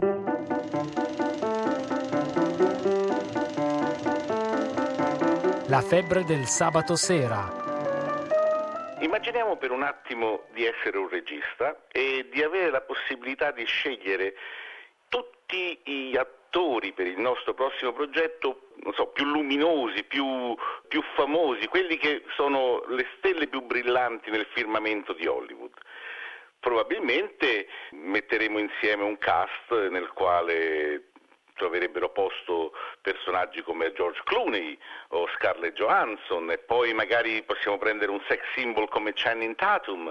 La febbre del sabato sera. Immaginiamo per un attimo di essere un regista e di avere la possibilità di scegliere tutti gli attori per il nostro prossimo progetto, più luminosi, più famosi, quelli che sono le stelle più brillanti nel firmamento di Hollywood. Probabilmente metteremo insieme un cast nel quale troverebbero posto personaggi come George Clooney o Scarlett Johansson, e poi magari possiamo prendere un sex symbol come Channing Tatum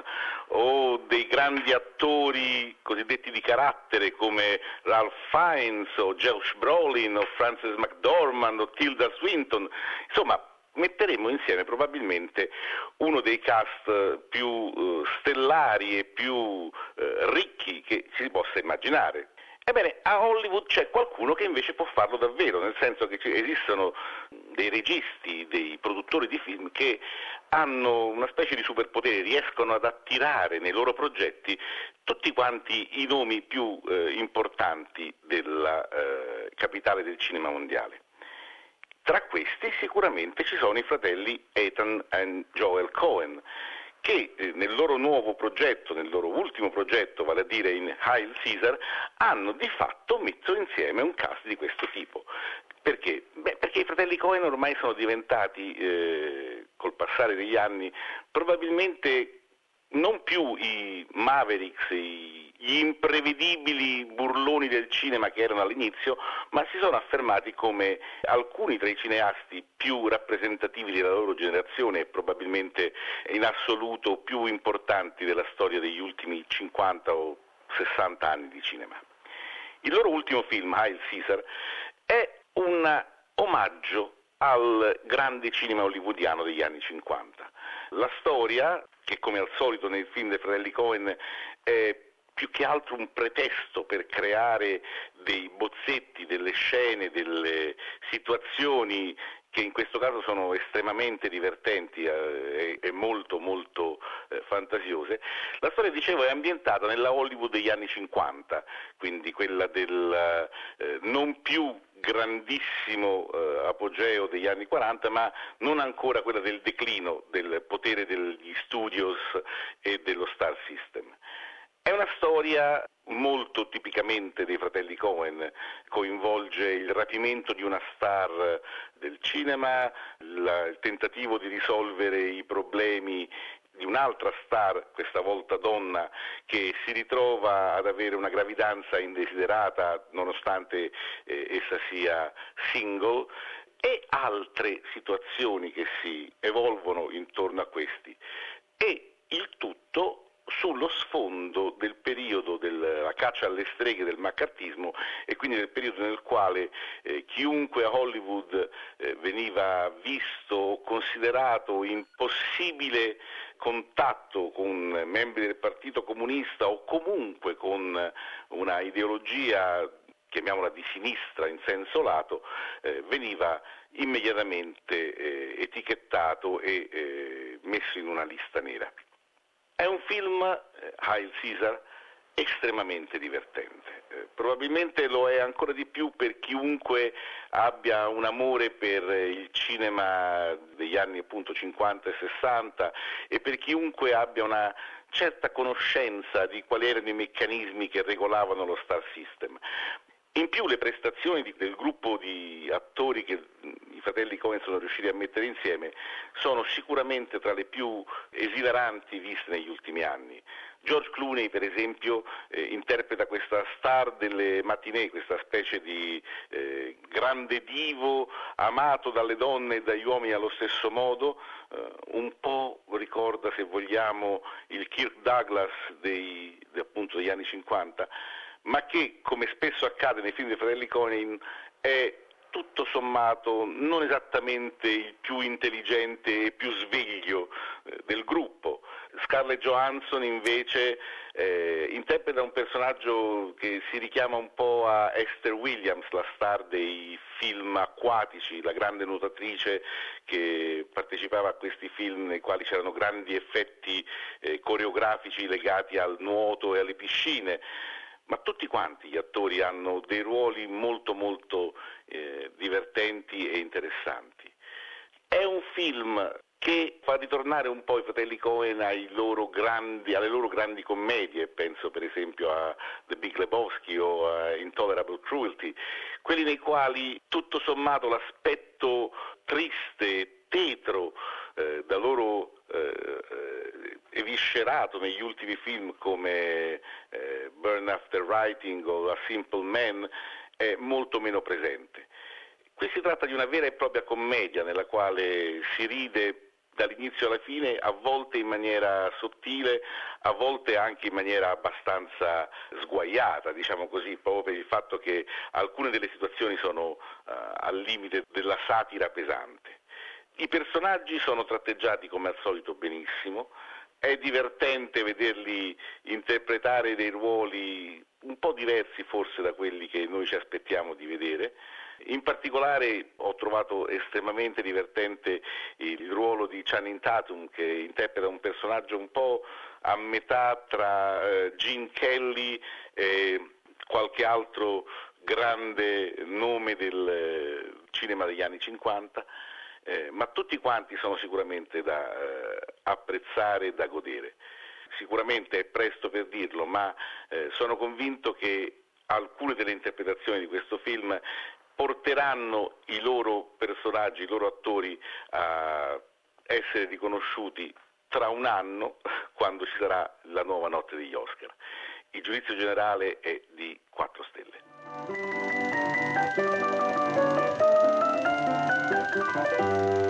o dei grandi attori cosiddetti di carattere come Ralph Fiennes o Josh Brolin o Frances McDormand o Tilda Swinton. Insomma, metteremo insieme probabilmente uno dei cast più stellari e più ricchi che si possa immaginare. Ebbene, a Hollywood c'è qualcuno che invece può farlo davvero, nel senso che esistono dei registi, dei produttori di film che hanno una specie di superpotere, riescono ad attirare nei loro progetti tutti quanti i nomi più importanti della capitale del cinema mondiale. Tra questi sicuramente ci sono i fratelli Ethan e Joel Coen, che nel loro nuovo progetto, nel loro ultimo progetto, vale a dire in Hail Caesar, hanno di fatto messo insieme un cast di questo tipo. Perché? Perché i fratelli Coen ormai sono diventati, col passare degli anni, probabilmente non più i Mavericks, gli imprevedibili burloni del cinema che erano all'inizio, ma si sono affermati come alcuni tra i cineasti più rappresentativi della loro generazione e probabilmente in assoluto più importanti della storia degli ultimi 50 o 60 anni di cinema. Il loro ultimo film, Hail Caesar, è un omaggio al grande cinema hollywoodiano degli anni 50. La storia, che come al solito nei film dei fratelli Coen è più che altro un pretesto per creare dei bozzetti, delle scene, delle situazioni che in questo caso sono estremamente divertenti e molto fantasiose. La storia, dicevo, è ambientata nella Hollywood degli anni 50, quindi quella del non più grandissimo apogeo degli anni 40, ma non ancora quella del declino del potere degli studios e dello Star System. È una storia molto tipicamente dei fratelli Coen, coinvolge il rapimento di una star del cinema, il tentativo di risolvere i problemi di un'altra star, questa volta donna, che si ritrova ad avere una gravidanza indesiderata nonostante essa sia single, e altre situazioni che si evolvono intorno a questi. E il tutto sullo sfondo del periodo della caccia alle streghe del maccartismo e quindi del periodo nel quale chiunque a Hollywood veniva visto o considerato in possibile contatto con membri del Partito Comunista o comunque con una ideologia, chiamiamola di sinistra in senso lato, veniva immediatamente etichettato e messo in una lista nera. È un film, Hail Caesar, estremamente divertente. Probabilmente lo è ancora di più per chiunque abbia un amore per il cinema degli anni appunto 50 e 60 e per chiunque abbia una certa conoscenza di quali erano i meccanismi che regolavano lo Star System. In più le prestazioni del gruppo di attori che i fratelli Coen sono riusciti a mettere insieme sono sicuramente tra le più esilaranti viste negli ultimi anni. George Clooney, per esempio, interpreta questa star delle matinee, questa specie di grande divo amato dalle donne e dagli uomini allo stesso modo, un po' ricorda, se vogliamo, il Kirk Douglas appunto degli anni 50, ma che, come spesso accade nei film dei fratelli Coen, è tutto sommato non esattamente il più intelligente e più sveglio del gruppo. Scarlett Johansson invece interpreta un personaggio che si richiama un po' a Esther Williams, la star dei film acquatici, la grande nuotatrice che partecipava a questi film nei quali c'erano grandi effetti coreografici legati al nuoto e alle piscine. ma tutti quanti gli attori hanno dei ruoli molto molto divertenti e interessanti. È un film che fa ritornare un po' i fratelli Coen alle loro grandi commedie, penso per esempio a The Big Lebowski o a Intolerable Cruelty, quelli nei quali tutto sommato l'aspetto triste, tetro, da loro eviscerato negli ultimi film come Burn After Writing o A Simple Man è molto meno presente. Qui si tratta di una vera e propria commedia nella quale si ride dall'inizio alla fine, a volte in maniera sottile, a volte anche in maniera abbastanza sguaiata, diciamo così, proprio per il fatto che alcune delle situazioni sono al limite della satira pesante. I personaggi sono tratteggiati come al solito benissimo, è divertente vederli interpretare dei ruoli un po' diversi forse da quelli che noi ci aspettiamo di vedere. In particolare ho trovato estremamente divertente il ruolo di Channing Tatum, che interpreta un personaggio un po' a metà tra Gene Kelly e qualche altro grande nome del cinema degli anni 50, ma tutti quanti sono sicuramente da apprezzare e da godere. Sicuramente è presto per dirlo, ma sono convinto che alcune delle interpretazioni di questo film porteranno i loro personaggi, i loro attori a essere riconosciuti tra un anno, quando ci sarà la nuova notte degli Oscar. Il giudizio generale è di 4 stelle.